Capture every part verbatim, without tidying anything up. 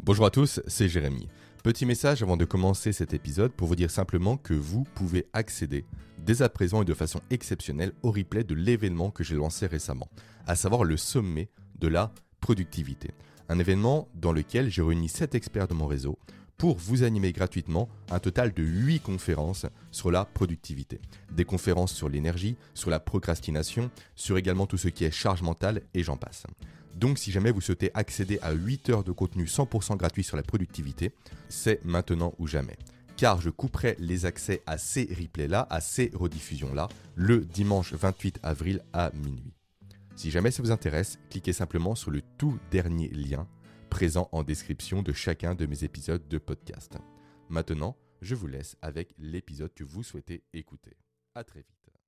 Bonjour à tous, c'est Jérémy. Petit message avant de commencer cet épisode pour vous dire simplement que vous pouvez accéder dès à présent et de façon exceptionnelle au replay de l'événement que j'ai lancé récemment, à savoir le sommet de la productivité. Un événement dans lequel j'ai réuni sept experts de mon réseau pour vous animer gratuitement un total de huit conférences sur la productivité. Des conférences sur l'énergie, sur la procrastination, sur également tout ce qui est charge mentale et j'en passe. Donc si jamais vous souhaitez accéder à huit heures de contenu cent pour cent gratuit sur la productivité, c'est maintenant ou jamais. Car je couperai les accès à ces replays-là, à ces rediffusions-là, le dimanche vingt-huit avril à minuit. Si jamais ça vous intéresse, cliquez simplement sur le tout dernier lien présent en description de chacun de mes épisodes de podcast. Maintenant, je vous laisse avec l'épisode que vous souhaitez écouter. À très vite.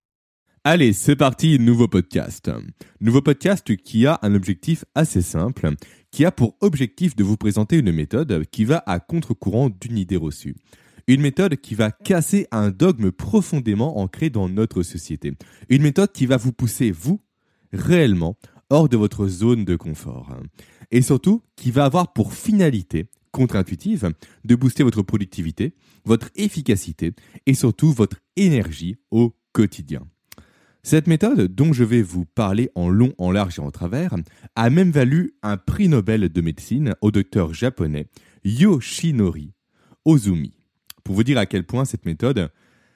Allez, c'est parti, nouveau podcast. Nouveau podcast qui a un objectif assez simple, qui a pour objectif de vous présenter une méthode qui va à contre-courant d'une idée reçue. Une méthode qui va casser un dogme profondément ancré dans notre société. Une méthode qui va vous pousser, vous, réellement, hors de votre zone de confort. Et surtout, qui va avoir pour finalité contre-intuitive de booster votre productivité, votre efficacité et surtout votre énergie au quotidien. Cette méthode, dont je vais vous parler en long, en large et en travers, a même valu un prix Nobel de médecine au docteur japonais Yoshinori Ozumi. Pour vous dire à quel point cette méthode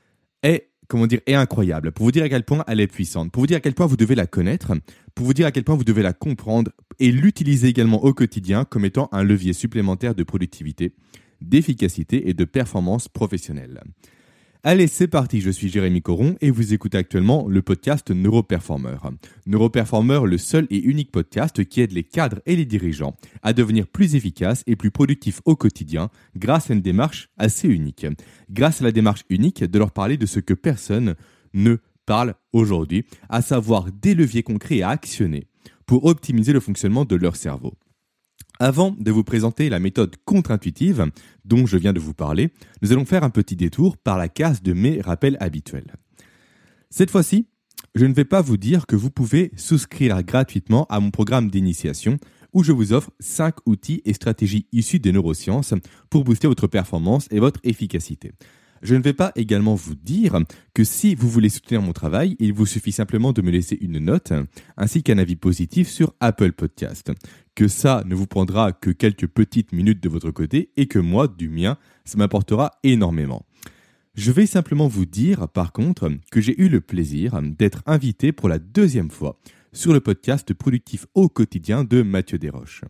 est, comment dire, est incroyable, pour vous dire à quel point elle est puissante, pour vous dire à quel point vous devez la connaître, pour vous dire à quel point vous devez la comprendre et l'utiliser également au quotidien comme étant un levier supplémentaire de productivité, d'efficacité et de performance professionnelle. Allez, c'est parti, je suis Jérémy Coron et vous écoutez actuellement le podcast Neuroperformer. Neuroperformer, le seul et unique podcast qui aide les cadres et les dirigeants à devenir plus efficaces et plus productifs au quotidien grâce à une démarche assez unique. Grâce à la démarche unique de leur parler de ce que personne ne parle aujourd'hui, à savoir des leviers concrets à actionner pour optimiser le fonctionnement de leur cerveau. Avant de vous présenter la méthode contre-intuitive dont je viens de vous parler, nous allons faire un petit détour par la case de mes rappels habituels. Cette fois-ci, je ne vais pas vous dire que vous pouvez souscrire gratuitement à mon programme d'initiation où je vous offre cinq outils et stratégies issus des neurosciences pour booster votre performance et votre efficacité. Je ne vais pas également vous dire que si vous voulez soutenir mon travail, il vous suffit simplement de me laisser une note ainsi qu'un avis positif sur Apple Podcast. Que ça ne vous prendra que quelques petites minutes de votre côté et que moi, du mien, ça m'apportera énormément. Je vais simplement vous dire, par contre, que j'ai eu le plaisir d'être invité pour la deuxième fois sur le podcast Productif au quotidien de Mathieu Desroches.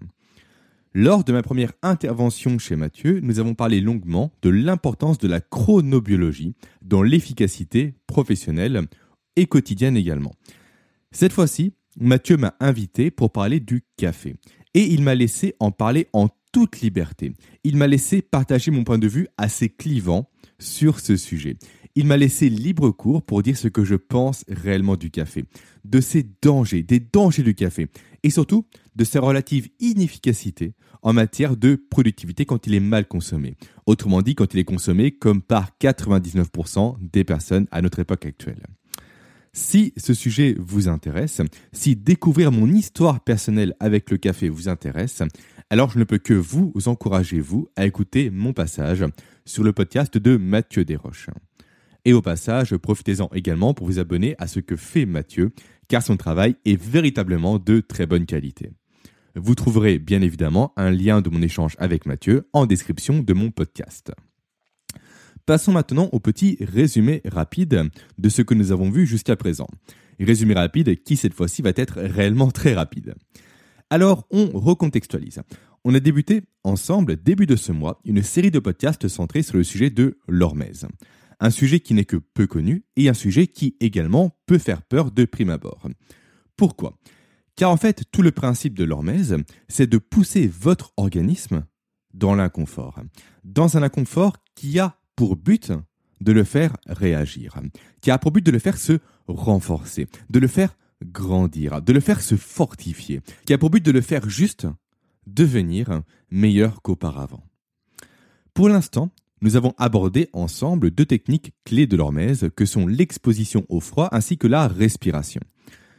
Lors de ma première intervention chez Mathieu, nous avons parlé longuement de l'importance de la chronobiologie dans l'efficacité professionnelle et quotidienne également. Cette fois-ci, Mathieu m'a invité pour parler du café et il m'a laissé en parler en toute liberté. Il m'a laissé partager mon point de vue assez clivant sur ce sujet. Il m'a laissé libre cours pour dire ce que je pense réellement du café, de ses dangers, des dangers du café et surtout de sa relative inefficacité en matière de productivité quand il est mal consommé. Autrement dit, quand il est consommé comme par quatre-vingt-dix-neuf pour cent des personnes à notre époque actuelle. Si ce sujet vous intéresse, si découvrir mon histoire personnelle avec le café vous intéresse, alors je ne peux que vous encourager, vous, à écouter mon passage sur le podcast de Mathieu Desroches. Et au passage, profitez-en également pour vous abonner à ce que fait Mathieu, car son travail est véritablement de très bonne qualité. Vous trouverez bien évidemment un lien de mon échange avec Mathieu en description de mon podcast. Passons maintenant au petit résumé rapide de ce que nous avons vu jusqu'à présent. Résumé rapide qui cette fois-ci va être réellement très rapide. Alors, on recontextualise. On a débuté ensemble, début de ce mois, une série de podcasts centrés sur le sujet de l'hormèse. Un sujet qui n'est que peu connu et un sujet qui également peut faire peur de prime abord. Pourquoi ? Car en fait, tout le principe de l'hormèse, c'est de pousser votre organisme dans l'inconfort. Dans un inconfort qui a pour but de le faire réagir, qui a pour but de le faire se renforcer, de le faire grandir, de le faire se fortifier, qui a pour but de le faire juste devenir meilleur qu'auparavant. Pour l'instant, nous avons abordé ensemble deux techniques clés de l'hormèse que sont l'exposition au froid ainsi que la respiration.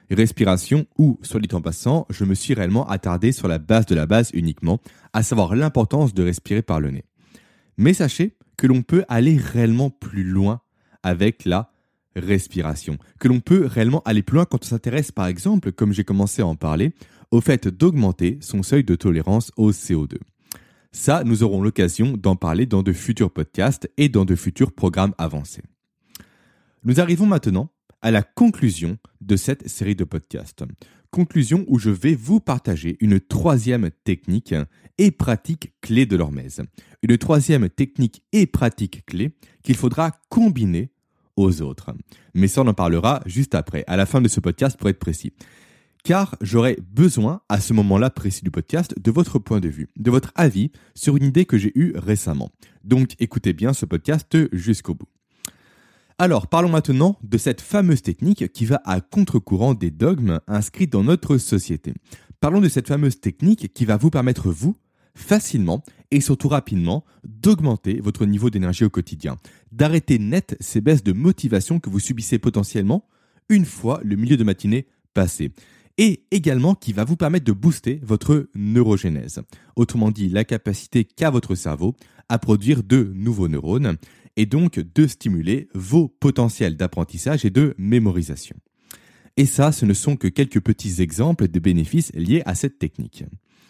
respiration ou, soit dit en passant, je me suis réellement attardé sur la base de la base uniquement, à savoir l'importance de respirer par le nez. Mais sachez que l'on peut aller réellement plus loin avec la respiration, que l'on peut réellement aller plus loin quand on s'intéresse par exemple, comme j'ai commencé à en parler, au fait d'augmenter son seuil de tolérance au C O deux. Ça, nous aurons l'occasion d'en parler dans de futurs podcasts et dans de futurs programmes avancés. Nous arrivons maintenant à la conclusion de cette série de podcasts. Conclusion où je vais vous partager une troisième technique et pratique clé de l'hormèse. Une troisième technique et pratique clé qu'il faudra combiner aux autres. Mais ça, on en parlera juste après, à la fin de ce podcast pour être précis. Car j'aurai besoin, à ce moment-là précis du podcast, de votre point de vue, de votre avis sur une idée que j'ai eue récemment. Donc écoutez bien ce podcast jusqu'au bout. Alors, parlons maintenant de cette fameuse technique qui va à contre-courant des dogmes inscrits dans notre société. Parlons de cette fameuse technique qui va vous permettre, vous, facilement et surtout rapidement, d'augmenter votre niveau d'énergie au quotidien, d'arrêter net ces baisses de motivation que vous subissez potentiellement une fois le milieu de matinée passé. Et également qui va vous permettre de booster votre neurogénèse. Autrement dit, la capacité qu'a votre cerveau à produire de nouveaux neurones et donc de stimuler vos potentiels d'apprentissage et de mémorisation. Et ça, ce ne sont que quelques petits exemples de bénéfices liés à cette technique.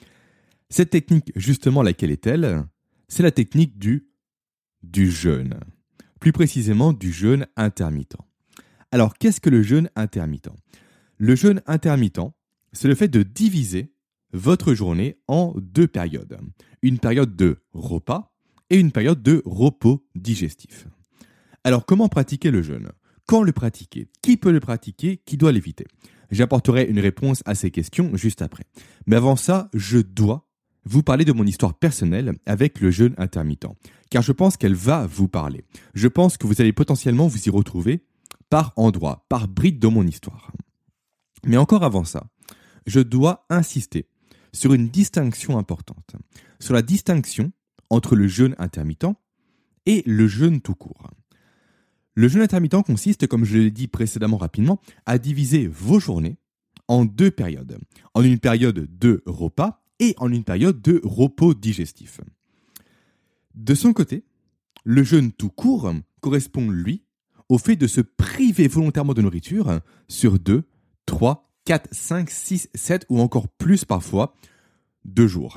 Cette technique, justement, laquelle est-elle ? C'est la technique du, du jeûne. Plus précisément, du jeûne intermittent. Alors, qu'est-ce que le jeûne intermittent ? Le jeûne intermittent, c'est le fait de diviser votre journée en deux périodes. Une période de repas et une période de repos digestif. Alors, comment pratiquer le jeûne ? Quand le pratiquer ? Qui peut le pratiquer ? Qui doit l'éviter ? J'apporterai une réponse à ces questions juste après. Mais avant ça, je dois vous parler de mon histoire personnelle avec le jeûne intermittent, car je pense qu'elle va vous parler. Je pense que vous allez potentiellement vous y retrouver par endroits, par brides dans mon histoire. Mais encore avant ça, je dois insister sur une distinction importante, sur la distinction entre le jeûne intermittent et le jeûne tout court. Le jeûne intermittent consiste, comme je l'ai dit précédemment rapidement, à diviser vos journées en deux périodes. En une période de repas et en une période de repos digestif. De son côté, le jeûne tout court correspond, lui, au fait de se priver volontairement de nourriture sur deux, trois, quatre, cinq, six, sept ou encore plus parfois deux jours.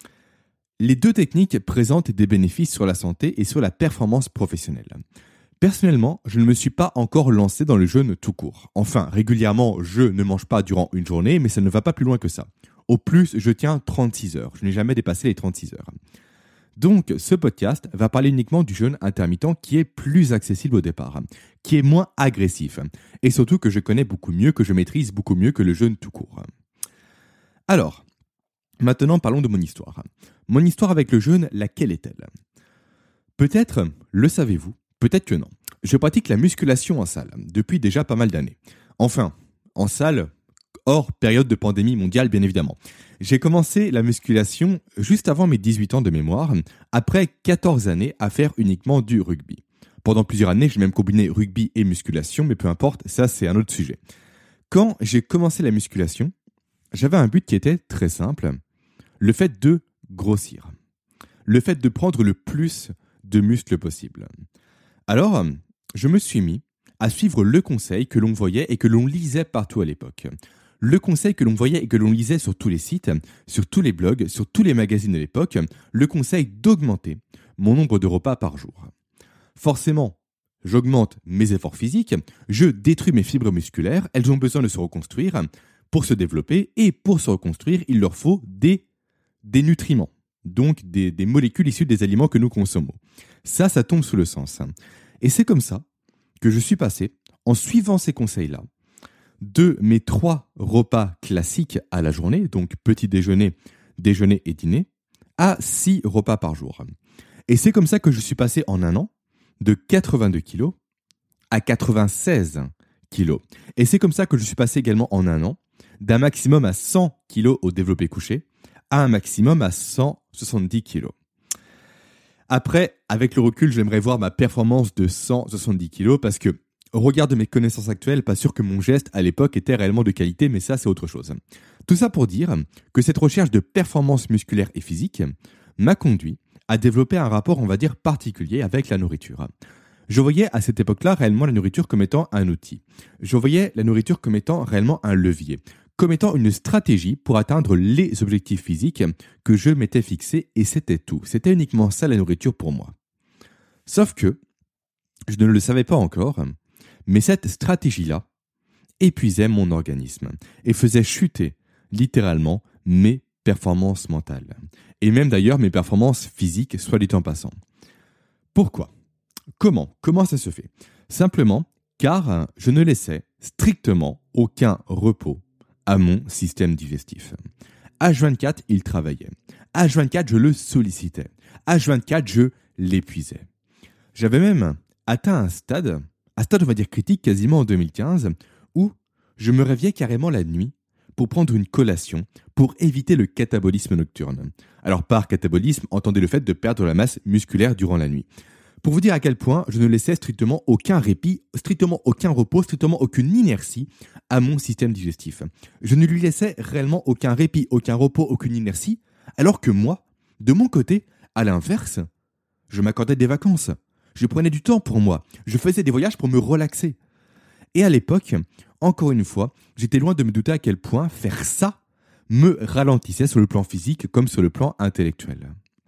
Les deux techniques présentent des bénéfices sur la santé et sur la performance professionnelle. Personnellement, je ne me suis pas encore lancé dans le jeûne tout court. Enfin, régulièrement, je ne mange pas durant une journée, mais ça ne va pas plus loin que ça. Au plus, je tiens trente-six heures. Je n'ai jamais dépassé les trente-six heures. Donc, ce podcast va parler uniquement du jeûne intermittent qui est plus accessible au départ, qui est moins agressif, et surtout que je connais beaucoup mieux, que je maîtrise beaucoup mieux que le jeûne tout court. Alors, maintenant parlons de mon histoire. Mon histoire avec le jeûne, laquelle est-elle ? Peut-être le savez-vous, peut-être que non. Je pratique la musculation en salle depuis déjà pas mal d'années. Enfin, en salle, hors période de pandémie mondiale, bien évidemment. J'ai commencé la musculation juste avant mes dix-huit ans de mémoire, après quatorze années à faire uniquement du rugby. Pendant plusieurs années, j'ai même combiné rugby et musculation, mais peu importe, ça c'est un autre sujet. Quand j'ai commencé la musculation, j'avais un but qui était très simple, le fait de grossir, le fait de prendre le plus de muscles possible. Alors, je me suis mis à suivre le conseil que l'on voyait et que l'on lisait partout à l'époque. Le conseil que l'on voyait et que l'on lisait sur tous les sites, sur tous les blogs, sur tous les magazines de l'époque, le conseil d'augmenter mon nombre de repas par jour. Forcément, j'augmente mes efforts physiques, je détruis mes fibres musculaires, elles ont besoin de se reconstruire. Pour se développer et pour se reconstruire, il leur faut des, des nutriments, donc des, des molécules issues des aliments que nous consommons. Ça, ça tombe sous le sens. Et c'est comme ça que je suis passé, en suivant ces conseils-là, de mes trois repas classiques à la journée, donc petit déjeuner, déjeuner et dîner, à six repas par jour. Et c'est comme ça que je suis passé en un an de quatre-vingt-deux kilos à quatre-vingt-seize kilos. Et c'est comme ça que je suis passé également en un an d'un maximum à cent kilos au développé couché à un maximum à cent soixante-dix kilos. Après, avec le recul, j'aimerais voir ma performance de cent soixante-dix kilos parce que au regard de mes connaissances actuelles, pas sûr que mon geste à l'époque était réellement de qualité, mais ça c'est autre chose. Tout ça pour dire que cette recherche de performance musculaire et physique m'a conduit à développer un rapport, on va dire, particulier avec la nourriture. Je voyais à cette époque-là réellement la nourriture comme étant un outil. Je voyais la nourriture comme étant réellement un levier, comme étant une stratégie pour atteindre les objectifs physiques que je m'étais fixés, et c'était tout. C'était uniquement ça la nourriture pour moi. Sauf que, je ne le savais pas encore, mais cette stratégie-là épuisait mon organisme et faisait chuter littéralement mes performances mentales. Et même d'ailleurs mes performances physiques, soit dit en passant. Pourquoi ? Comment ? Comment ça se fait ? Simplement car je ne laissais strictement aucun repos à mon système digestif. H vingt-quatre, il travaillait. H vingt-quatre, je le sollicitais. H vingt-quatre, je l'épuisais. J'avais même atteint un stade, un stade on va dire critique quasiment en deux mille quinze, où je me réveillais carrément la nuit pour prendre une collation, pour éviter le catabolisme nocturne. Alors par catabolisme, entendez le fait de perdre la masse musculaire durant la nuit. Pour vous dire à quel point je ne laissais strictement aucun répit, strictement aucun repos, strictement aucune inertie à mon système digestif. Je ne lui laissais réellement aucun répit, aucun repos, aucune inertie, alors que moi, de mon côté, à l'inverse, je m'accordais des vacances. Je prenais du temps pour moi. Je faisais des voyages pour me relaxer. Et à l'époque, encore une fois, j'étais loin de me douter à quel point faire ça me ralentissait sur le plan physique comme sur le plan intellectuel.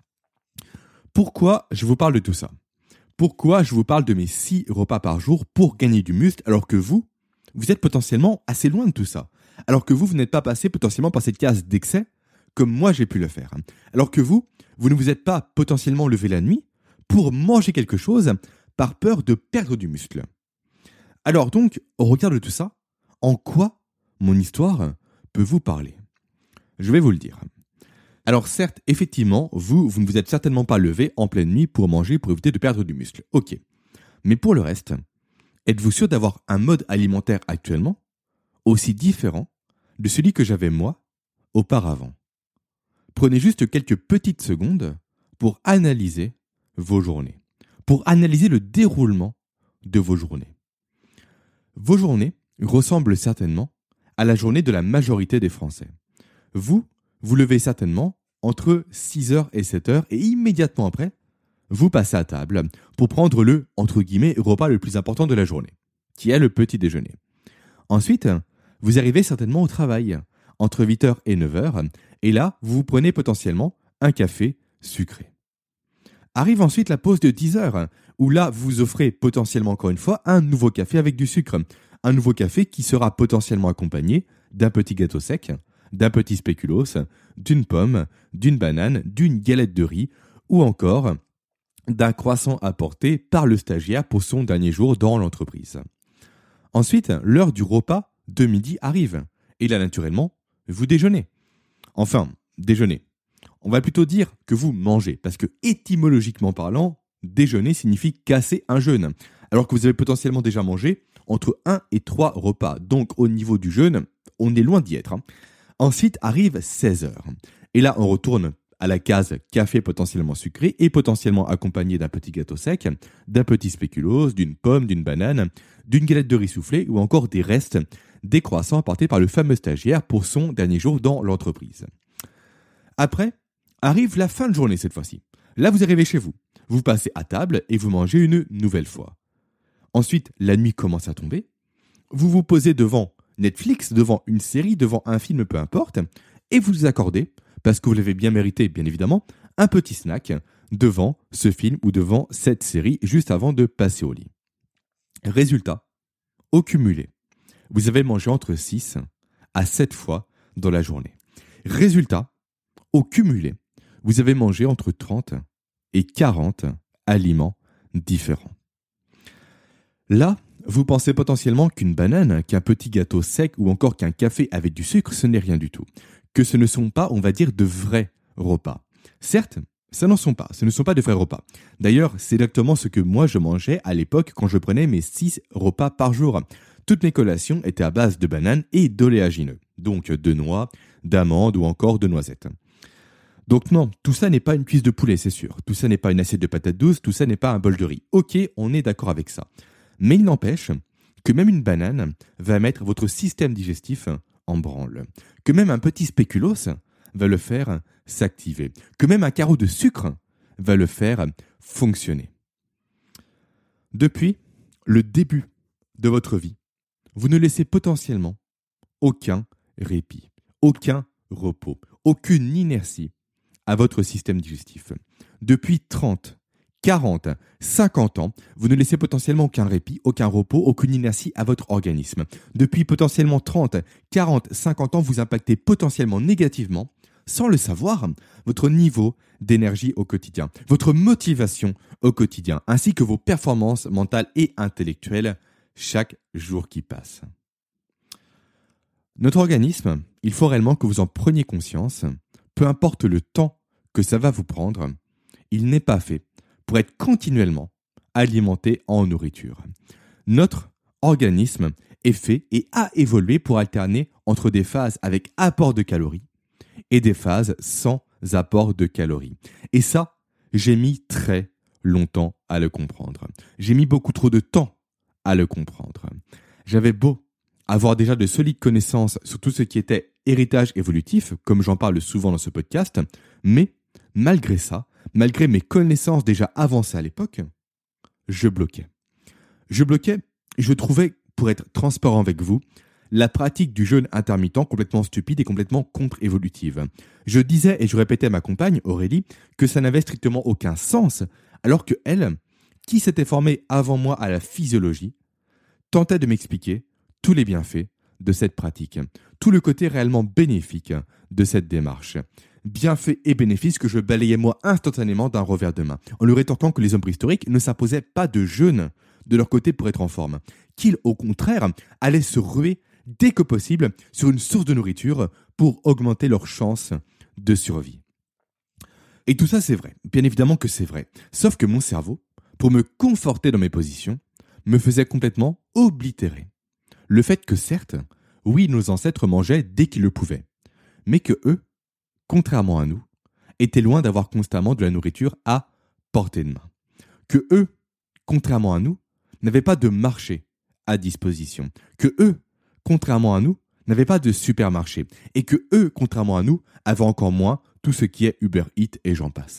Pourquoi je vous parle de tout ça ? Pourquoi je vous parle de mes six repas par jour pour gagner du muscle alors que vous, vous êtes potentiellement assez loin de tout ça. Alors que vous, vous n'êtes pas passé potentiellement par cette case d'excès comme moi j'ai pu le faire. Alors que vous, vous ne vous êtes pas potentiellement levé la nuit pour manger quelque chose par peur de perdre du muscle. Alors donc, au regard de tout ça, en quoi mon histoire peut vous parler ? Je vais vous le dire. Alors certes, effectivement, vous, vous ne vous êtes certainement pas levé en pleine nuit pour manger pour éviter de perdre du muscle. Ok. Mais pour le reste, êtes-vous sûr d'avoir un mode alimentaire actuellement aussi différent de celui que j'avais moi auparavant ? Prenez juste quelques petites secondes pour analyser vos journées, pour analyser le déroulement de vos journées. Vos journées ressemblent certainement à la journée de la majorité des Français. Vous, vous levez certainement entre six heures et sept heures et immédiatement après, vous passez à table pour prendre le, entre guillemets, repas le plus important de la journée, qui est le petit déjeuner. Ensuite, vous arrivez certainement au travail entre huit heures et neuf heures et là, vous vous prenez potentiellement un café sucré. Arrive ensuite la pause de dix heures, où là, vous vous offrez potentiellement encore une fois un nouveau café avec du sucre. Un nouveau café qui sera potentiellement accompagné d'un petit gâteau sec, d'un petit spéculoos, d'une pomme, d'une banane, d'une galette de riz ou encore d'un croissant apporté par le stagiaire pour son dernier jour dans l'entreprise. Ensuite, l'heure du repas de midi arrive et là, naturellement, vous déjeunez. Enfin, déjeunez. On va plutôt dire que vous mangez, parce que étymologiquement parlant, déjeuner signifie casser un jeûne, alors que vous avez potentiellement déjà mangé entre un et trois repas. Donc au niveau du jeûne, on est loin d'y être. Hein. Ensuite arrive seize heures. Et là, on retourne à la case café potentiellement sucré et potentiellement accompagné d'un petit gâteau sec, d'un petit spéculoos, d'une pomme, d'une banane, d'une galette de riz soufflé ou encore des restes des croissants apportés par le fameux stagiaire pour son dernier jour dans l'entreprise. Après, arrive la fin de journée cette fois-ci. Là, vous arrivez chez vous. Vous passez à table et vous mangez une nouvelle fois. Ensuite, la nuit commence à tomber. Vous vous posez devant Netflix, devant une série, devant un film, peu importe, et vous vous accordez, parce que vous l'avez bien mérité, bien évidemment, un petit snack devant ce film ou devant cette série juste avant de passer au lit. Résultat, au cumulé, vous avez mangé entre six à sept fois dans la journée. Résultat, au cumulé, vous avez mangé entre trente et quarante aliments différents. Là, vous pensez potentiellement qu'une banane, qu'un petit gâteau sec ou encore qu'un café avec du sucre, ce n'est rien du tout. Que ce ne sont pas, on va dire, de vrais repas. Certes, ça n'en sont pas, ce ne sont pas de vrais repas. D'ailleurs, c'est exactement ce que moi je mangeais à l'époque quand je prenais mes six repas par jour. Toutes mes collations étaient à base de bananes et d'oléagineux, donc de noix, d'amandes ou encore de noisettes. Donc non, tout ça n'est pas une cuisse de poulet, c'est sûr. Tout ça n'est pas une assiette de patates douces, tout ça n'est pas un bol de riz. Ok, on est d'accord avec ça. Mais il n'empêche que même une banane va mettre votre système digestif en branle, que même un petit spéculoos va le faire s'activer, que même un carreau de sucre va le faire fonctionner. Depuis le début de votre vie, vous ne laissez potentiellement aucun répit, aucun repos, aucune inertie à votre système digestif. Depuis trente, quarante, cinquante ans, vous ne laissez potentiellement aucun répit, aucun repos, aucune inertie à votre organisme. Depuis potentiellement trente, quarante, cinquante ans, vous impactez potentiellement négativement, sans le savoir, votre niveau d'énergie au quotidien, votre motivation au quotidien, ainsi que vos performances mentales et intellectuelles chaque jour qui passe. Notre organisme, il faut réellement que vous en preniez conscience, peu importe le temps que ça va vous prendre, il n'est pas fait pour être continuellement alimenté en nourriture. Notre organisme est fait et a évolué pour alterner entre des phases avec apport de calories et des phases sans apport de calories. Et ça, j'ai mis très longtemps à le comprendre. J'ai mis beaucoup trop de temps à le comprendre. J'avais beau avoir déjà de solides connaissances sur tout ce qui était héritage évolutif, comme j'en parle souvent dans ce podcast, mais malgré ça, malgré mes connaissances déjà avancées à l'époque, je bloquais. Je bloquais, je trouvais, pour être transparent avec vous, la pratique du jeûne intermittent complètement stupide et complètement contre-évolutive. Je disais et je répétais à ma compagne, Aurélie, que ça n'avait strictement aucun sens, alors que elle, qui s'était formée avant moi à la physiologie, tentait de m'expliquer tous les bienfaits de cette pratique, tout le côté réellement bénéfique de cette démarche. Bienfaits et bénéfices que je balayais moi instantanément d'un revers de main, en lui rétorquant que les hommes préhistoriques ne s'imposaient pas de jeûne de leur côté pour être en forme, qu'ils au contraire allaient se ruer dès que possible sur une source de nourriture pour augmenter leurs chances de survie. Et tout ça c'est vrai, bien évidemment que c'est vrai, sauf que mon cerveau, pour me conforter dans mes positions, me faisait complètement oblitérer le fait que certes, oui, nos ancêtres mangeaient dès qu'ils le pouvaient, mais que eux, contrairement à nous, étaient loin d'avoir constamment de la nourriture à portée de main. Que eux, contrairement à nous, n'avaient pas de marché à disposition. Que eux, contrairement à nous, n'avaient pas de supermarché. Et que eux, contrairement à nous, avaient encore moins tout ce qui est Uber Eats et j'en passe.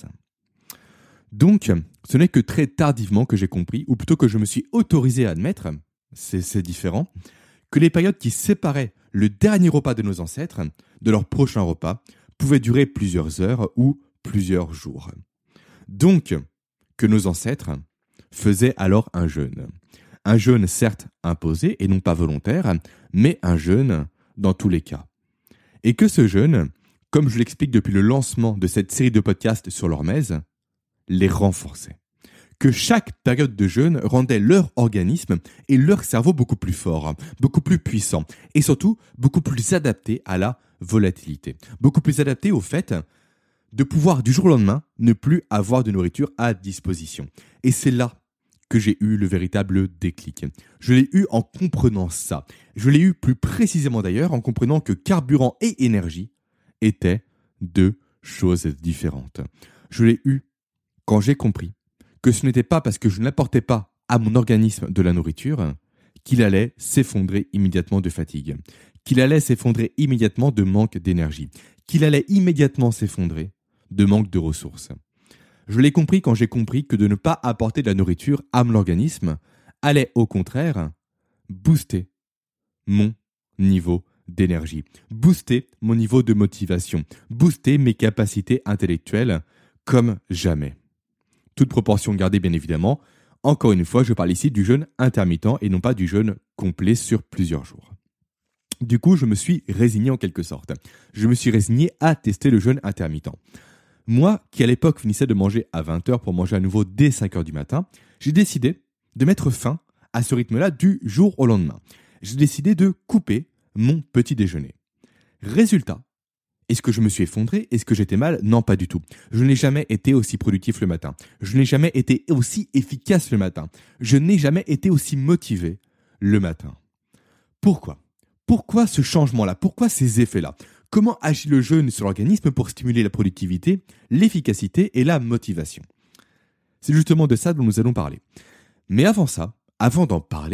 Donc, ce n'est que très tardivement que j'ai compris, ou plutôt que je me suis autorisé à admettre, c'est, c'est différent, que les périodes qui séparaient le dernier repas de nos ancêtres de leur prochain repas pouvaient durer plusieurs heures ou plusieurs jours. Donc, que nos ancêtres faisaient alors un jeûne. Un jeûne certes imposé et non pas volontaire, mais un jeûne dans tous les cas. Et que ce jeûne, comme je l'explique depuis le lancement de cette série de podcasts sur l'hormèse, les renforçait. Que chaque période de jeûne rendait leur organisme et leur cerveau beaucoup plus forts, beaucoup plus puissants et surtout beaucoup plus adaptés à la volatilité, beaucoup plus adaptés au fait de pouvoir du jour au lendemain ne plus avoir de nourriture à disposition. Et c'est là que j'ai eu le véritable déclic. Je l'ai eu en comprenant ça. Je l'ai eu plus précisément d'ailleurs en comprenant que carburant et énergie étaient deux choses différentes. Je l'ai eu quand j'ai compris que ce n'était pas parce que je n'apportais pas à mon organisme de la nourriture qu'il allait s'effondrer immédiatement de fatigue, qu'il allait s'effondrer immédiatement de manque d'énergie, qu'il allait immédiatement s'effondrer de manque de ressources. Je l'ai compris quand j'ai compris que de ne pas apporter de la nourriture à mon organisme allait au contraire booster mon niveau d'énergie, booster mon niveau de motivation, booster mes capacités intellectuelles comme jamais. Toute proportion gardée bien évidemment. Encore une fois, je parle ici du jeûne intermittent et non pas du jeûne complet sur plusieurs jours. Du coup, je me suis résigné en quelque sorte. Je me suis résigné à tester le jeûne intermittent. Moi, qui à l'époque finissais de manger à vingt heures pour manger à nouveau dès cinq heures du matin, j'ai décidé de mettre fin à ce rythme-là du jour au lendemain. J'ai décidé de couper mon petit déjeuner. Résultat, est-ce que je me suis effondré? Est-ce que j'étais mal? Non, pas du tout. Je n'ai jamais été aussi productif le matin. Je n'ai jamais été aussi efficace le matin. Je n'ai jamais été aussi motivé le matin. Pourquoi? Pourquoi ce changement-là? Pourquoi ces effets-là? Comment agit le jeûne sur l'organisme pour stimuler la productivité, l'efficacité et la motivation? C'est justement de ça dont nous allons parler. Mais avant ça, avant d'en parler,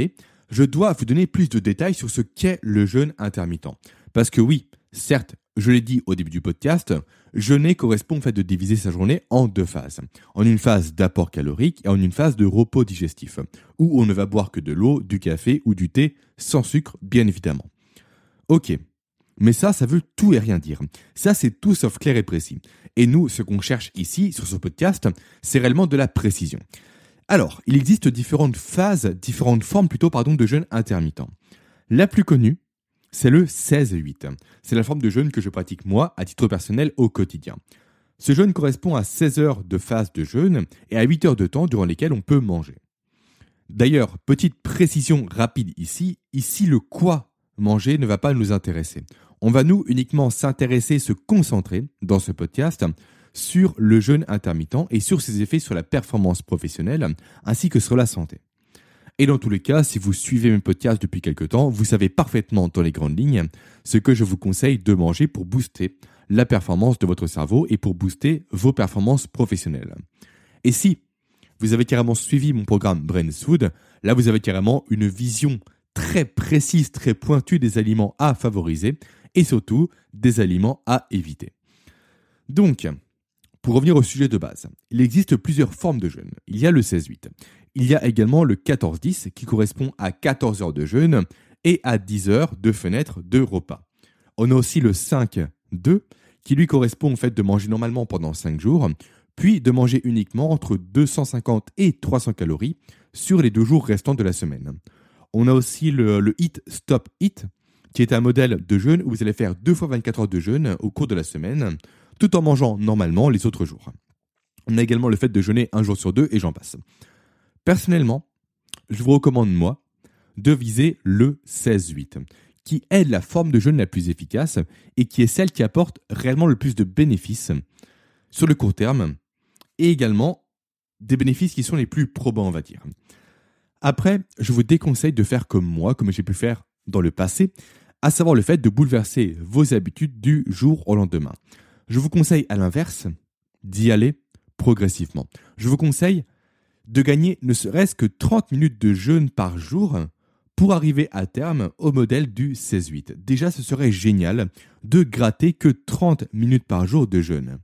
je dois vous donner plus de détails sur ce qu'est le jeûne intermittent. Parce que oui, certes, je l'ai dit au début du podcast, jeûner correspond au fait de diviser sa journée en deux phases. En une phase d'apport calorique et en une phase de repos digestif, où on ne va boire que de l'eau, du café ou du thé, sans sucre, bien évidemment. Ok, mais ça, ça veut tout et rien dire. Ça, c'est tout sauf clair et précis. Et nous, ce qu'on cherche ici, sur ce podcast, c'est réellement de la précision. Alors, il existe différentes phases, différentes formes plutôt, pardon, de jeûne intermittent. La plus connue, c'est le seize huit. C'est la forme de jeûne que je pratique moi, à titre personnel, au quotidien. Ce jeûne correspond à seize heures de phase de jeûne et à huit heures de temps durant lesquelles on peut manger. D'ailleurs, petite précision rapide ici, ici le quoi manger ne va pas nous intéresser. On va nous uniquement s'intéresser, se concentrer dans ce podcast sur le jeûne intermittent et sur ses effets sur la performance professionnelle ainsi que sur la santé. Et dans tous les cas, si vous suivez mes podcasts depuis quelque temps, vous savez parfaitement dans les grandes lignes ce que je vous conseille de manger pour booster la performance de votre cerveau et pour booster vos performances professionnelles. Et si vous avez carrément suivi mon programme Brain Food, là vous avez carrément une vision très précise, très pointue des aliments à favoriser et surtout des aliments à éviter. Donc, pour revenir au sujet de base, il existe plusieurs formes de jeûne. Il y a le seize huit. Il y a également le quatorze dix qui correspond à quatorze heures de jeûne et à dix heures de fenêtre de repas. On a aussi le cinq deux qui lui correspond au fait de manger normalement pendant cinq jours, puis de manger uniquement entre deux cent cinquante et trois cents calories sur les deux jours restants de la semaine. On a aussi le, le Eat Stop Eat qui est un modèle de jeûne où vous allez faire deux fois vingt-quatre heures de jeûne au cours de la semaine tout en mangeant normalement les autres jours. On a également le fait de jeûner un jour sur deux et j'en passe. Personnellement, je vous recommande, moi, de viser le seize huit, qui est la forme de jeûne la plus efficace et qui est celle qui apporte réellement le plus de bénéfices sur le court terme et également des bénéfices qui sont les plus probants, on va dire. Après, je vous déconseille de faire comme moi, comme j'ai pu faire dans le passé, à savoir le fait de bouleverser vos habitudes du jour au lendemain. Je vous conseille à l'inverse d'y aller progressivement. Je vous conseille de gagner ne serait-ce que trente minutes de jeûne par jour pour arriver à terme au modèle du seize huit. Déjà, ce serait génial de gratter que trente minutes par jour de jeûne.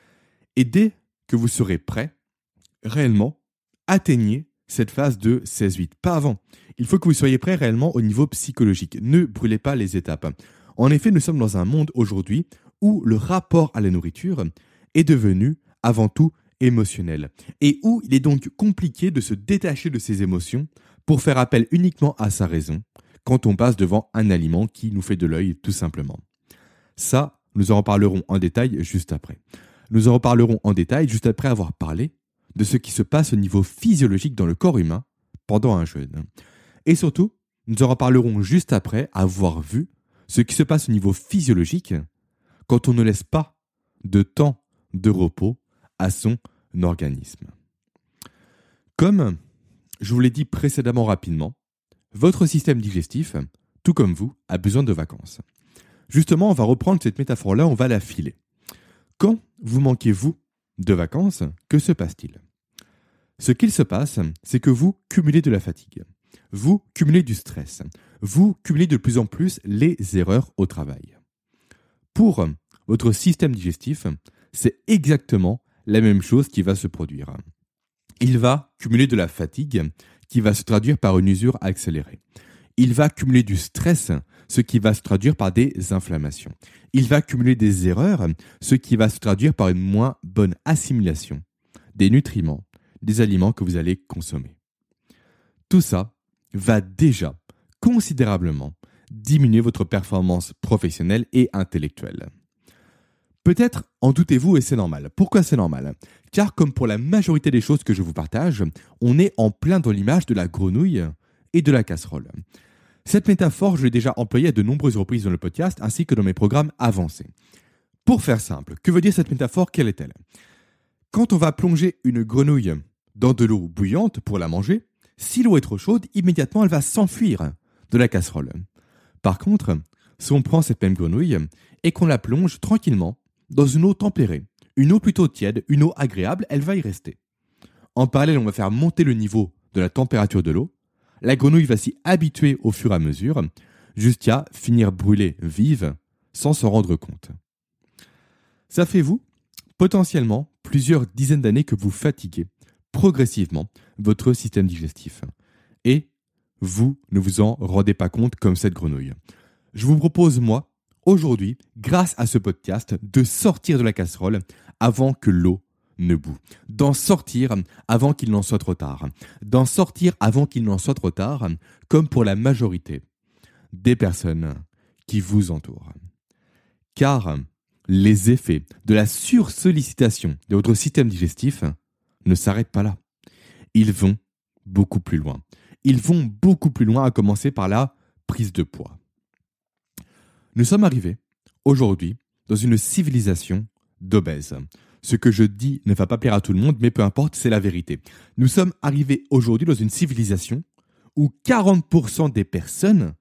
Et dès que vous serez prêt, réellement, atteignez cette phase de seize huit. Pas avant. Il faut que vous soyez prêt réellement au niveau psychologique. Ne brûlez pas les étapes. En effet, nous sommes dans un monde aujourd'hui où le rapport à la nourriture est devenu avant tout émotionnel et où il est donc compliqué de se détacher de ses émotions pour faire appel uniquement à sa raison quand on passe devant un aliment qui nous fait de l'œil tout simplement. Ça, nous en reparlerons en détail juste après. Nous en reparlerons en détail juste après avoir parlé de ce qui se passe au niveau physiologique dans le corps humain pendant un jeûne. Et surtout, nous en reparlerons juste après avoir vu ce qui se passe au niveau physiologique quand on ne laisse pas de temps de repos à son organisme. Comme je vous l'ai dit précédemment rapidement, votre système digestif, tout comme vous, a besoin de vacances. Justement, on va reprendre cette métaphore-là, on va la filer. Quand vous manquez, vous, de vacances, que se passe-t-il ? Ce qu'il se passe, c'est que vous cumulez de la fatigue, vous cumulez du stress, vous cumulez de plus en plus les erreurs au travail. Pour votre système digestif, c'est exactement la même chose qui va se produire. Il va cumuler de la fatigue qui va se traduire par une usure accélérée. Il va cumuler du stress, ce qui va se traduire par des inflammations. Il va cumuler des erreurs, ce qui va se traduire par une moins bonne assimilation des nutriments, des aliments que vous allez consommer. Tout ça va déjà considérablement diminuer votre performance professionnelle et intellectuelle. Peut-être en doutez-vous et c'est normal. Pourquoi c'est normal ? Car comme pour la majorité des choses que je vous partage, on est en plein dans l'image de la grenouille et de la casserole. Cette métaphore, je l'ai déjà employée à de nombreuses reprises dans le podcast ainsi que dans mes programmes avancés. Pour faire simple, que veut dire cette métaphore ? Quelle est-elle ? Quand on va plonger une grenouille dans de l'eau bouillante pour la manger, si l'eau est trop chaude, immédiatement elle va s'enfuir de la casserole. Par contre, si on prend cette même grenouille et qu'on la plonge tranquillement dans une eau tempérée, une eau plutôt tiède, une eau agréable, elle va y rester. En parallèle, on va faire monter le niveau de la température de l'eau. La grenouille va s'y habituer au fur et à mesure, jusqu'à finir brûlée vive sans s'en rendre compte. Ça fait vous, potentiellement, plusieurs dizaines d'années que vous fatiguez progressivement votre système digestif. Et vous ne vous en rendez pas compte comme cette grenouille. Je vous propose, moi, aujourd'hui, grâce à ce podcast, de sortir de la casserole avant que l'eau ne bout. D'en sortir avant qu'il n'en soit trop tard. D'en sortir avant qu'il n'en soit trop tard, comme pour la majorité des personnes qui vous entourent. Car les effets de la sursollicitation de votre système digestif ne s'arrêtent pas là. Ils vont beaucoup plus loin. Ils vont beaucoup plus loin, à commencer par la prise de poids. Nous sommes arrivés, aujourd'hui, dans une civilisation d'obèses. Ce que je dis ne va pas plaire à tout le monde, mais peu importe, c'est la vérité. Nous sommes arrivés aujourd'hui dans une civilisation où quarante pour cent des personnes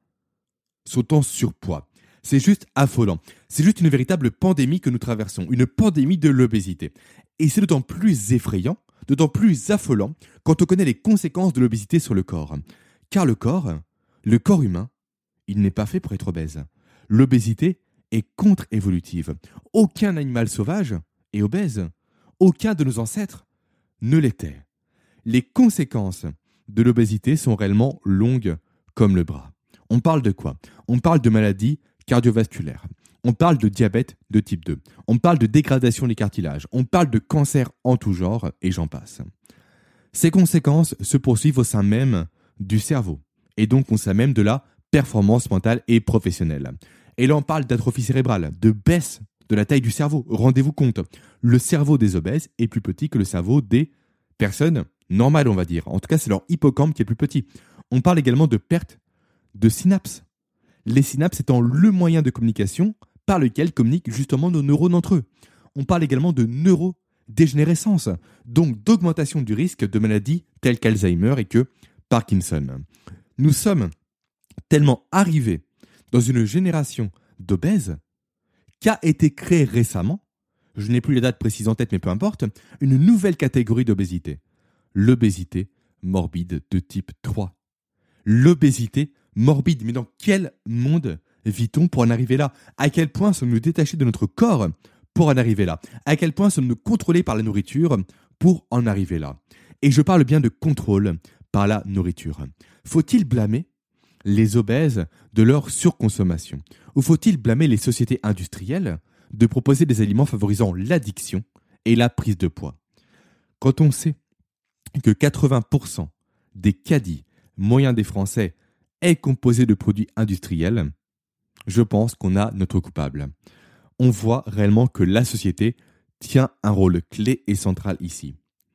sont en surpoids. C'est juste affolant. C'est juste une véritable pandémie que nous traversons, une pandémie de l'obésité. Et c'est d'autant plus effrayant, d'autant plus affolant quand on connaît les conséquences de l'obésité sur le corps. Car le corps, le corps humain, il n'est pas fait pour être obèse. L'obésité est contre-évolutive. Aucun animal sauvage est obèse. Aucun de nos ancêtres ne l'était. Les conséquences de l'obésité sont réellement longues comme le bras. On parle de quoi ? On parle de maladies cardiovasculaires. On parle de diabète de type deux. On parle de dégradation des cartilages. On parle de cancer en tout genre, et j'en passe. Ces conséquences se poursuivent au sein même du cerveau, et donc au sein même de la performance mentale et professionnelle. Et là, on parle d'atrophie cérébrale, de baisse de la taille du cerveau. Rendez-vous compte, le cerveau des obèses est plus petit que le cerveau des personnes normales, on va dire. En tout cas, c'est leur hippocampe qui est plus petit. On parle également de perte de synapses. Les synapses étant le moyen de communication par lequel communiquent justement nos neurones entre eux. On parle également de neurodégénérescence, donc d'augmentation du risque de maladies telles qu'Alzheimer et que Parkinson. Nous sommes tellement arrivés dans une génération d'obèses qu'a été créée récemment, je n'ai plus la date précise en tête mais peu importe, une nouvelle catégorie d'obésité. L'obésité morbide de type trois. L'obésité morbide. Mais dans quel monde vit-on pour en arriver là ? À quel point sommes-nous détachés de notre corps pour en arriver là ? À quel point sommes-nous contrôlés par la nourriture pour en arriver là ? Et je parle bien de contrôle par la nourriture. Faut-il blâmer les obèses de leur surconsommation ? Ou faut-il blâmer les sociétés industrielles de proposer des aliments favorisant l'addiction et la prise de poids ? Quand on sait que quatre-vingts pour cent des caddies moyens des Français est composé de produits industriels, je pense qu'on a notre coupable. On voit réellement que la société tient un rôle clé et central ici.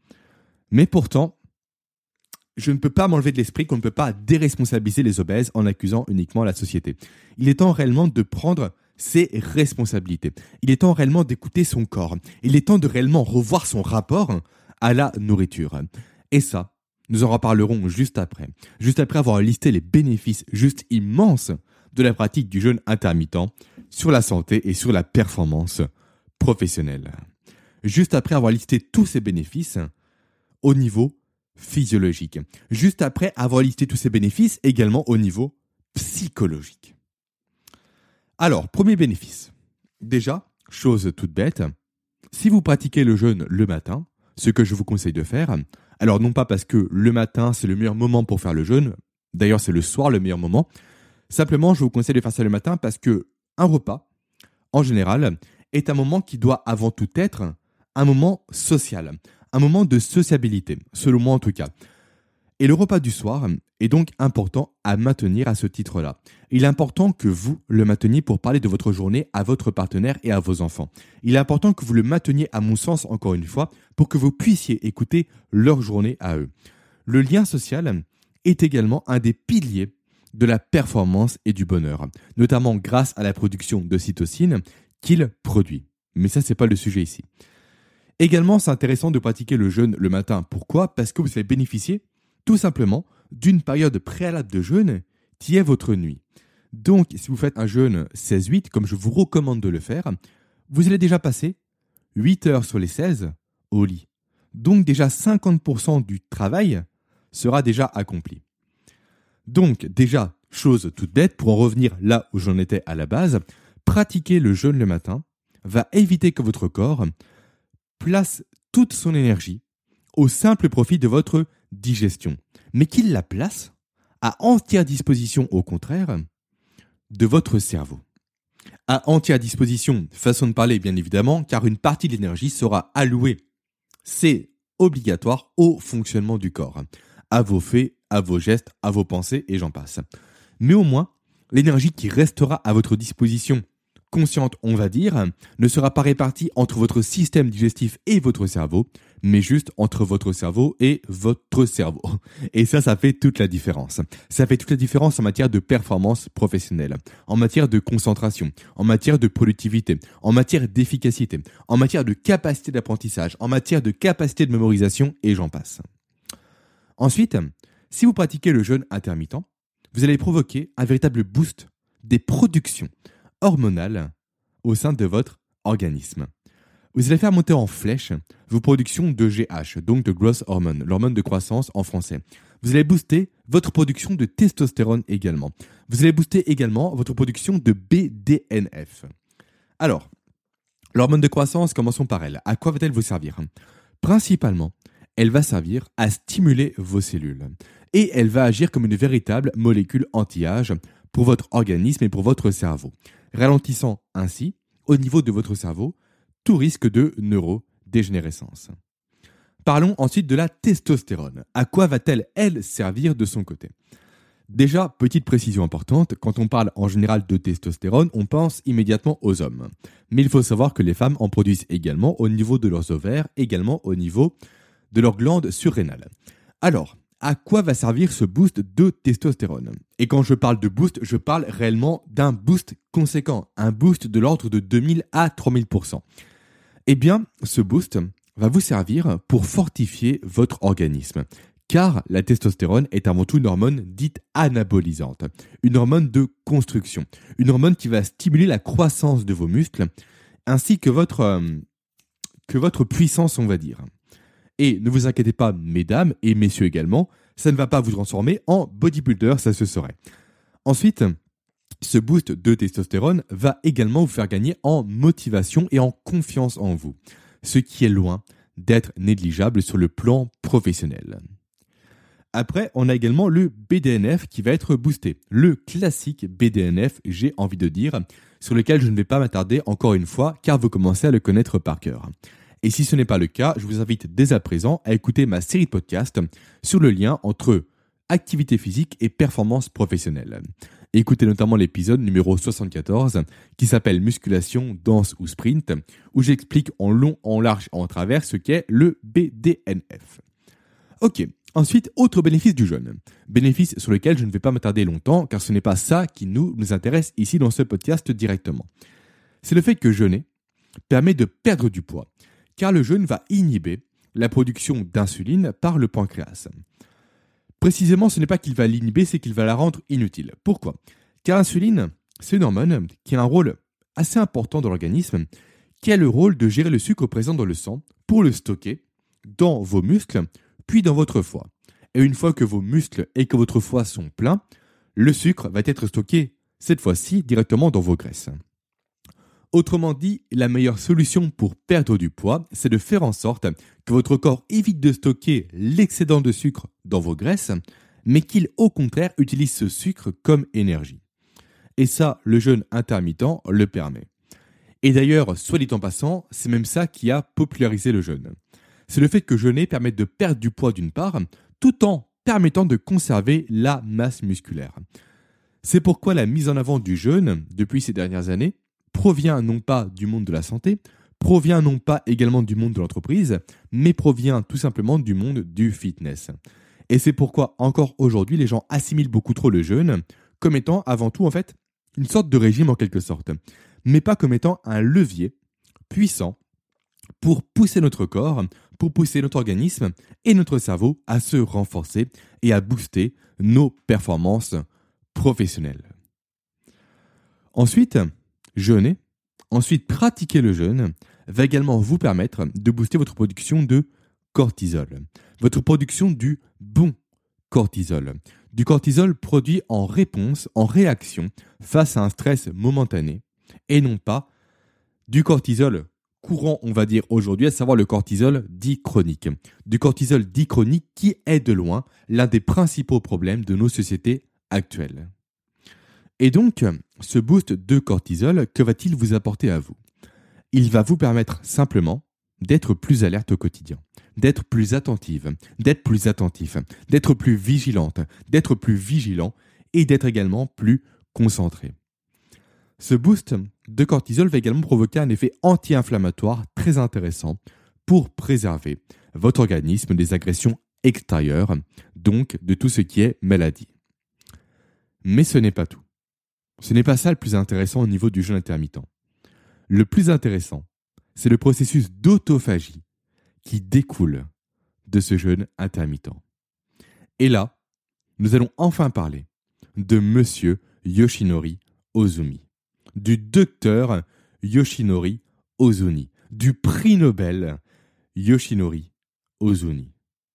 Mais pourtant, je ne peux pas m'enlever de l'esprit qu'on ne peut pas déresponsabiliser les obèses en accusant uniquement la société. Il est temps réellement de prendre ses responsabilités. Il est temps réellement d'écouter son corps. Il est temps de réellement revoir son rapport à la nourriture. Et ça, nous en reparlerons juste après. Juste après avoir listé les bénéfices juste immenses de la pratique du jeûne intermittent sur la santé et sur la performance professionnelle. Juste après avoir listé tous ces bénéfices au niveau physiologique. Juste après avoir listé tous ces bénéfices également au niveau psychologique. Alors, premier bénéfice. Déjà, chose toute bête, si vous pratiquez le jeûne le matin, ce que je vous conseille de faire, alors non pas parce que le matin c'est le meilleur moment pour faire le jeûne, d'ailleurs c'est le soir le meilleur moment, simplement je vous conseille de faire ça le matin parce que un repas, en général, est un moment qui doit avant tout être un moment social, un moment de sociabilité, selon moi en tout cas. Et le repas du soir est donc important à maintenir à ce titre-là. Il est important que vous le mainteniez pour parler de votre journée à votre partenaire et à vos enfants. Il est important que vous le mainteniez, à mon sens, encore une fois, pour que vous puissiez écouter leur journée à eux. Le lien social est également un des piliers de la performance et du bonheur, notamment grâce à la production d'ocytocine qu'il produit. Mais ça, c'est pas le sujet ici. Également, c'est intéressant de pratiquer le jeûne le matin. Pourquoi ? Parce que vous allez bénéficier tout simplement d'une période préalable de jeûne qui est votre nuit. Donc, si vous faites un jeûne seize huit, comme je vous recommande de le faire, vous allez déjà passer huit heures sur les seize au lit. Donc déjà cinquante pour cent du travail sera déjà accompli. Donc déjà, chose toute bête, pour en revenir là où j'en étais à la base, pratiquer le jeûne le matin va éviter que votre corps place toute son énergie au simple profit de votre digestion, mais qu'il la place à entière disposition, au contraire, de votre cerveau. À entière disposition, façon de parler bien évidemment, car une partie de l'énergie sera allouée, c'est obligatoire, au fonctionnement du corps, à vos faits, à vos gestes, à vos pensées et j'en passe. Mais au moins, l'énergie qui restera à votre disposition, consciente on va dire, ne sera pas répartie entre votre système digestif et votre cerveau, mais juste entre votre cerveau et votre cerveau. Et ça, ça fait toute la différence. Ça fait toute la différence en matière de performance professionnelle, en matière de concentration, en matière de productivité, en matière d'efficacité, en matière de capacité d'apprentissage, en matière de capacité de mémorisation et j'en passe. Ensuite, si vous pratiquez le jeûne intermittent, vous allez provoquer un véritable boost des productions hormonales au sein de votre organisme. Vous allez faire monter en flèche vos productions de G H, donc de growth hormone, l'hormone de croissance en français. Vous allez booster votre production de testostérone également. Vous allez booster également votre production de B D N F. Alors, l'hormone de croissance, commençons par elle. À quoi va-t-elle vous servir ? Principalement, elle va servir à stimuler vos cellules. Et elle va agir comme une véritable molécule anti-âge pour votre organisme et pour votre cerveau, ralentissant ainsi, au niveau de votre cerveau, tout risque de neurodégénérescence. Parlons ensuite de la testostérone. À quoi va-t-elle, elle, servir de son côté ? Déjà, petite précision importante, quand on parle en général de testostérone, on pense immédiatement aux hommes. Mais il faut savoir que les femmes en produisent également au niveau de leurs ovaires, également au niveau de leurs glandes surrénales. Alors, à quoi va servir ce boost de testostérone ? Et quand je parle de boost, je parle réellement d'un boost conséquent, un boost de l'ordre de deux mille à trois mille pour cent. Eh bien, ce boost va vous servir pour fortifier votre organisme. Car la testostérone est avant tout une hormone dite anabolisante, une hormone de construction, une hormone qui va stimuler la croissance de vos muscles, ainsi que votre, euh, que votre puissance, on va dire. Et ne vous inquiétez pas, mesdames et messieurs également, ça ne va pas vous transformer en bodybuilder, ça se saurait. Ensuite, ce boost de testostérone va également vous faire gagner en motivation et en confiance en vous, ce qui est loin d'être négligeable sur le plan professionnel. Après, on a également le B D N F qui va être boosté. Le classique B D N F, j'ai envie de dire, sur lequel je ne vais pas m'attarder encore une fois, car vous commencez à le connaître par cœur. Et si ce n'est pas le cas, je vous invite dès à présent à écouter ma série de podcasts sur le lien entre activité physique et performance professionnelle. Écoutez notamment l'épisode numéro soixante-quatorze qui s'appelle Musculation, danse ou sprint, où j'explique en long, en large et en travers ce qu'est le B D N F. Ok, ensuite, autre bénéfice du jeûne. Bénéfice sur lequel je ne vais pas m'attarder longtemps car ce n'est pas ça qui nous, nous intéresse ici dans ce podcast directement. C'est le fait que jeûner permet de perdre du poids, car le jeûne va inhiber la production d'insuline par le pancréas. Précisément, ce n'est pas qu'il va l'inhiber, c'est qu'il va la rendre inutile. Pourquoi ? Car l'insuline, c'est une hormone qui a un rôle assez important dans l'organisme, qui a le rôle de gérer le sucre présent dans le sang pour le stocker dans vos muscles, puis dans votre foie. Et une fois que vos muscles et que votre foie sont pleins, le sucre va être stocké, cette fois-ci, directement dans vos graisses. Autrement dit, la meilleure solution pour perdre du poids, c'est de faire en sorte que votre corps évite de stocker l'excédent de sucre dans vos graisses, mais qu'il au contraire utilise ce sucre comme énergie. Et ça, le jeûne intermittent le permet. Et d'ailleurs, soit dit en passant, c'est même ça qui a popularisé le jeûne. C'est le fait que jeûner permet de perdre du poids d'une part, tout en permettant de conserver la masse musculaire. C'est pourquoi la mise en avant du jeûne, depuis ces dernières années, provient non pas du monde de la santé, provient non pas également du monde de l'entreprise, mais provient tout simplement du monde du fitness. Et c'est pourquoi encore aujourd'hui les gens assimilent beaucoup trop le jeûne comme étant avant tout en fait une sorte de régime en quelque sorte, mais pas comme étant un levier puissant pour pousser notre corps, pour pousser notre organisme et notre cerveau à se renforcer et à booster nos performances professionnelles. Ensuite, jeûner, ensuite pratiquer le jeûne va également vous permettre de booster votre production de cortisol, votre production du bon cortisol, Du cortisol produit en réponse, en réaction, face à un stress momentané, et non pas du cortisol courant, on va dire aujourd'hui, à savoir le cortisol dit chronique. Du cortisol dit chronique qui est de loin l'un des principaux problèmes de nos sociétés actuelles. Et donc, ce boost de cortisol, que va-t-il vous apporter à vous ? Il va vous permettre simplement d'être plus alerte au quotidien, d'être plus attentive, d'être plus attentif, d'être plus vigilante, d'être plus vigilant et d'être également plus concentré. Ce boost de cortisol va également provoquer un effet anti-inflammatoire très intéressant pour préserver votre organisme des agressions extérieures, donc de tout ce qui est maladie. Mais ce n'est pas tout. Ce n'est pas ça le plus intéressant au niveau du jeûne intermittent. Le plus intéressant, c'est le processus d'autophagie qui découle de ce jeûne intermittent. Et là, nous allons enfin parler de Monsieur Yoshinori Ozumi, du docteur Yoshinori Ozumi, du prix Nobel Yoshinori Ozumi.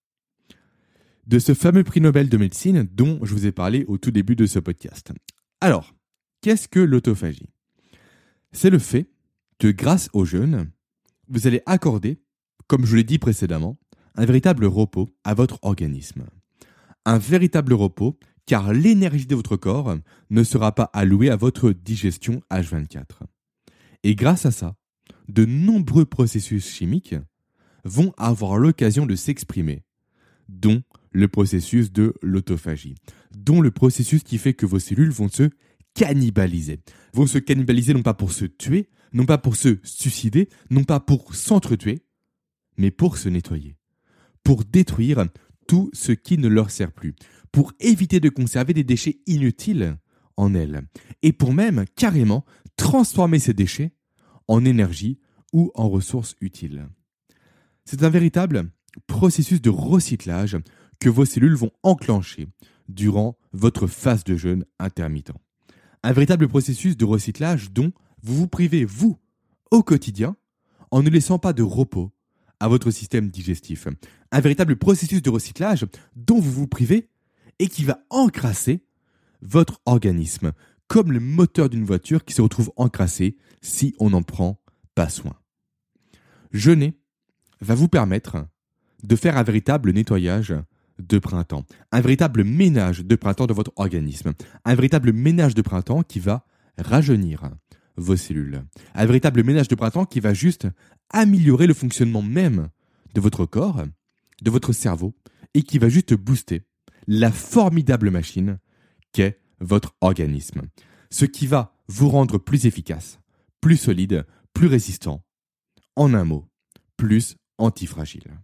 De ce fameux prix Nobel de médecine dont je vous ai parlé au tout début de ce podcast. Alors, qu'est-ce que l'autophagie ? C'est le fait que grâce au jeûne, vous allez accorder, comme je vous l'ai dit précédemment, un véritable repos à votre organisme. Un véritable repos, car l'énergie de votre corps ne sera pas allouée à votre digestion H vingt-quatre. Et grâce à ça, de nombreux processus chimiques vont avoir l'occasion de s'exprimer, dont le processus de l'autophagie, dont le processus qui fait que vos cellules vont se cannibaliser. Vont se cannibaliser non pas pour se tuer, non pas pour se suicider, non pas pour s'entretuer, mais pour se nettoyer, pour détruire tout ce qui ne leur sert plus, pour éviter de conserver des déchets inutiles en elles, et pour même carrément transformer ces déchets en énergie ou en ressources utiles. C'est un véritable processus de recyclage que vos cellules vont enclencher durant votre phase de jeûne intermittent. Un véritable processus de recyclage dont vous vous privez, vous, au quotidien, en ne laissant pas de repos à votre système digestif. Un véritable processus de recyclage dont vous vous privez et qui va encrasser votre organisme, comme le moteur d'une voiture qui se retrouve encrassé si on n'en prend pas soin. Jeûner va vous permettre de faire un véritable nettoyage de printemps, un véritable ménage de printemps de votre organisme, un véritable ménage de printemps qui va rajeunir vos cellules, un véritable ménage de printemps qui va juste améliorer le fonctionnement même de votre corps, de votre cerveau, et qui va juste booster la formidable machine qu'est votre organisme. Ce qui va vous rendre plus efficace, plus solide, plus résistant. En un mot, plus antifragile.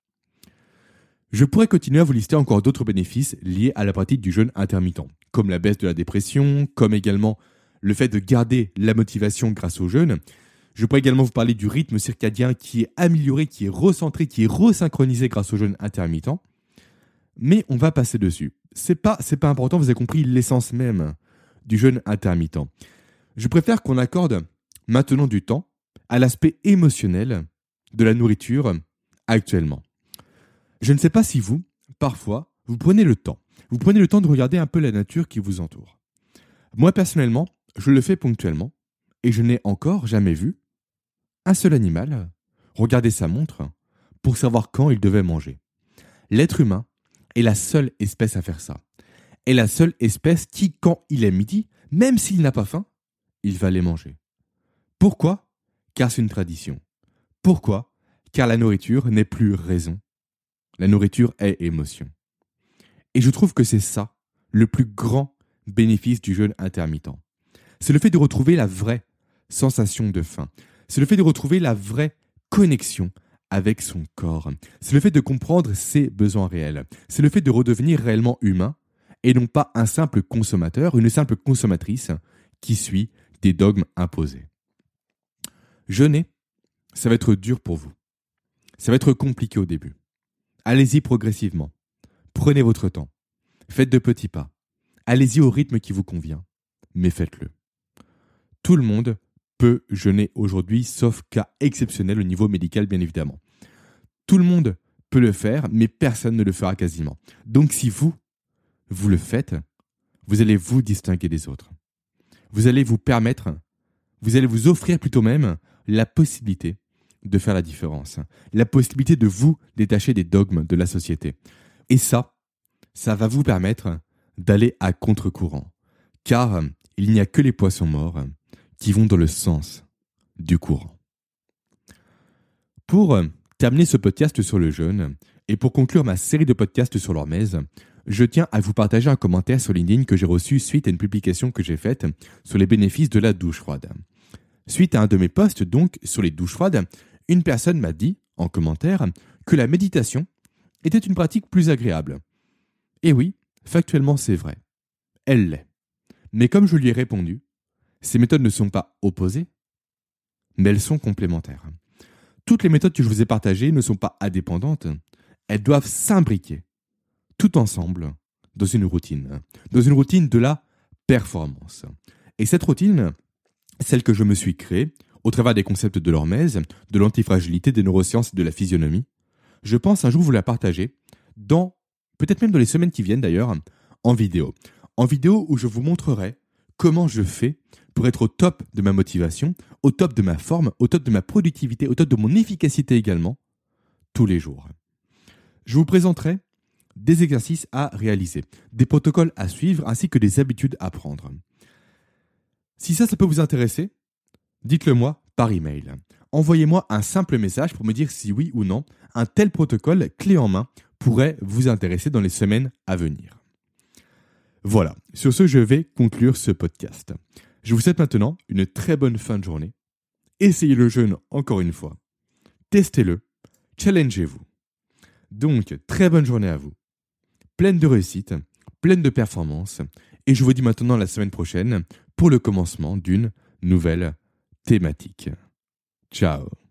Je pourrais continuer à vous lister encore d'autres bénéfices liés à la pratique du jeûne intermittent, comme la baisse de la dépression, comme également le fait de garder la motivation grâce au jeûne. Je pourrais également vous parler du rythme circadien qui est amélioré, qui est recentré, qui est resynchronisé grâce au jeûne intermittent. Mais on va passer dessus. C'est pas, c'est pas important, vous avez compris l'essence même du jeûne intermittent. Je préfère qu'on accorde maintenant du temps à l'aspect émotionnel de la nourriture actuellement. Je ne sais pas si vous, parfois, vous prenez le temps. Vous prenez le temps de regarder un peu la nature qui vous entoure. Moi, personnellement, je le fais ponctuellement et je n'ai encore jamais vu un seul animal regarder sa montre pour savoir quand il devait manger. L'être humain est la seule espèce à faire ça. Est la seule espèce qui, quand il est midi, même s'il n'a pas faim, il va les manger. Pourquoi ? Car c'est une tradition. Pourquoi ? Car la nourriture n'est plus raison. La nourriture est émotion. Et je trouve que c'est ça, le plus grand bénéfice du jeûne intermittent. C'est le fait de retrouver la vraie sensation de faim. C'est le fait de retrouver la vraie connexion avec son corps. C'est le fait de comprendre ses besoins réels. C'est le fait de redevenir réellement humain et non pas un simple consommateur, une simple consommatrice qui suit des dogmes imposés. Jeûner, ça va être dur pour vous. Ça va être compliqué au début. Allez-y progressivement. Prenez votre temps. Faites de petits pas. Allez-y au rythme qui vous convient. Mais faites-le. Tout le monde peut jeûner aujourd'hui, sauf cas exceptionnel au niveau médical, bien évidemment. Tout le monde peut le faire, mais personne ne le fera quasiment. Donc si vous, vous le faites, vous allez vous distinguer des autres. Vous allez vous permettre, vous allez vous offrir plutôt même la possibilité de faire la différence, la possibilité de vous détacher des dogmes de la société. Et ça, ça va vous permettre d'aller à contre-courant, car il n'y a que les poissons morts qui vont dans le sens du courant. Pour terminer ce podcast sur le jeûne, et pour conclure ma série de podcasts sur l'hormèse, je tiens à vous partager un commentaire sur LinkedIn que j'ai reçu suite à une publication que j'ai faite sur les bénéfices de la douche froide. Suite à un de mes posts donc sur les douches froides, une personne m'a dit, en commentaire, que la méditation était une pratique plus agréable. Et oui, factuellement c'est vrai. Elle l'est. Mais comme je lui ai répondu, ces méthodes ne sont pas opposées, mais elles sont complémentaires. Toutes les méthodes que je vous ai partagées ne sont pas indépendantes, elles doivent s'imbriquer, tout ensemble, dans une routine, dans une routine de la performance. Et cette routine, celle que je me suis créée, au travers des concepts de l'hormèse, de l'antifragilité, des neurosciences et de la physionomie, je pense un jour vous la partager, dans, peut-être même dans les semaines qui viennent d'ailleurs, en vidéo. En vidéo où je vous montrerai comment je fais pour être au top de ma motivation, au top de ma forme, au top de ma productivité, au top de mon efficacité également, tous les jours. Je vous présenterai des exercices à réaliser, des protocoles à suivre ainsi que des habitudes à prendre. Si ça, ça peut vous intéresser, dites-le moi par email. Envoyez-moi un simple message pour me dire si oui ou non un tel protocole clé en main pourrait vous intéresser dans les semaines à venir. Voilà, sur ce, je vais conclure ce podcast. Je vous souhaite maintenant une très bonne fin de journée. Essayez le jeûne encore une fois. Testez-le, challengez-vous. Donc, très bonne journée à vous. Pleine de réussite, pleine de performance. Et je vous dis maintenant la semaine prochaine pour le commencement d'une nouvelle thématique. Ciao.